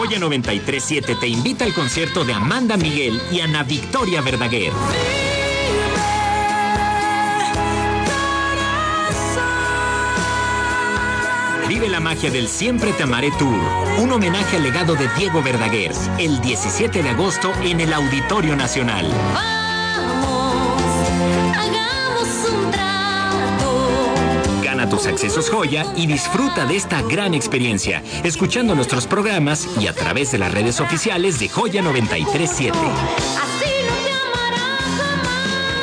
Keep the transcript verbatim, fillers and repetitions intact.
Joya noventa y tres punto siete te invita al concierto de Amanda Miguel y Ana Victoria Verdaguer. Vive la magia del Siempre Te Amaré Tour, un homenaje al legado de Diego Verdaguer, el diecisiete de agosto en el Auditorio Nacional. Gana tus accesos Joya y disfruta de esta gran experiencia, escuchando nuestros programas y a través de las redes oficiales de Joya noventa y tres punto siete.